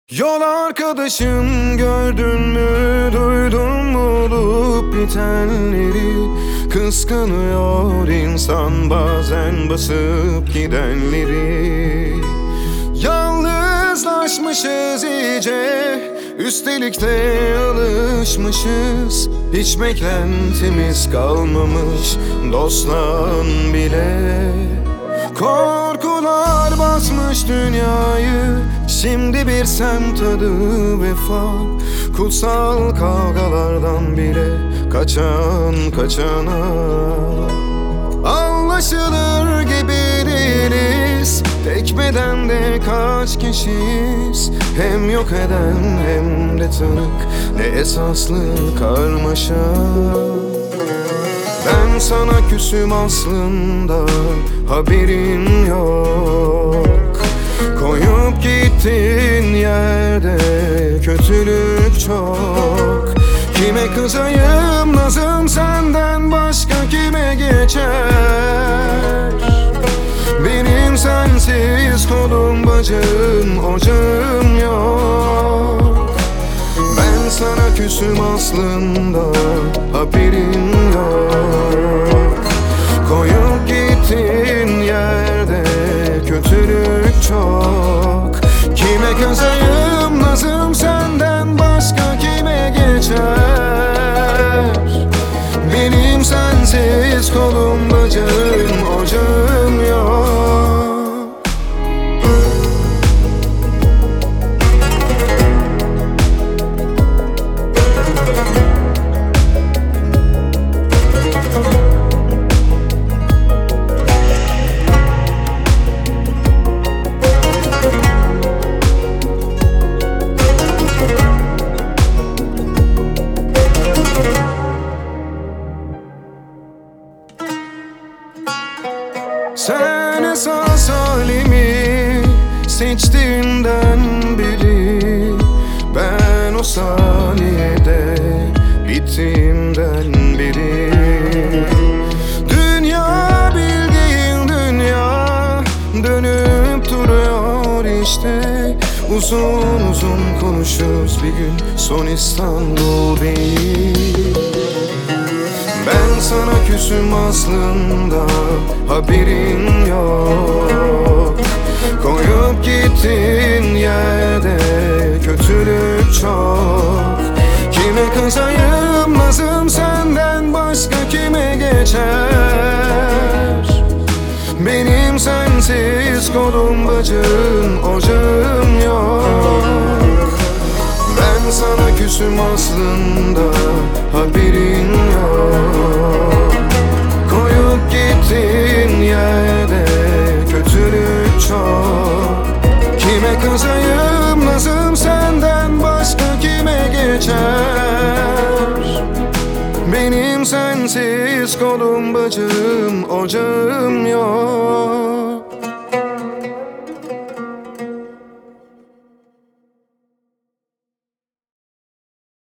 Yol arkadaşım, gördün mü, duydun mu olup bitenleri? Kıskanıyor insan bazen basıp gidenleri. Yalnızlaşmışız iyice, üstelik de alışmışız. Hiç beklentimiz kalmamış dosttan bile. Korkular basmış dünyayı, şimdi bir semt adı vefa. Kutsal kavgalardan bile kaçan kaçana. Anlaşılır gibi değiliz, tek bedende kaç kişiyiz. Hem yok eden hem de tanık, ne esaslı karmaşa. Ben sana küsüm aslında, haberin yok. Koyup gittin yerde kötülük çok. Kime kızayım nazım senden başka kime geçer? Benim sensiz kolum bacım ocağım yok. Ben sana küsüm aslında, haberin yok. Koyup gittin yerde kötülük çok. Kime kızayım nazım senden başka kime geçer? Benim sensiz kolum bacım ocağım yok. Sen esas halimi seçtiğinden beri, ben o saniyede bittiğimden beri. Dünya bildiğin dünya dönüp duruyor işte. Uzun uzun konuşuruz bir gün, son İstanbul değil. Ben sana küsüm aslında, haberin yok. Koyup gittin yerde kötülük çok. Kime kızayım nazım senden başka kime geçer? Benim sensiz kolum bacım ocağım yok. Ben sana küsüm aslında, haberin yok. Koyup gittin yerde kötülük çok. Kime kızayım nazım senden başka kime geçer? Benim sensiz kolum bacım ocağım yok.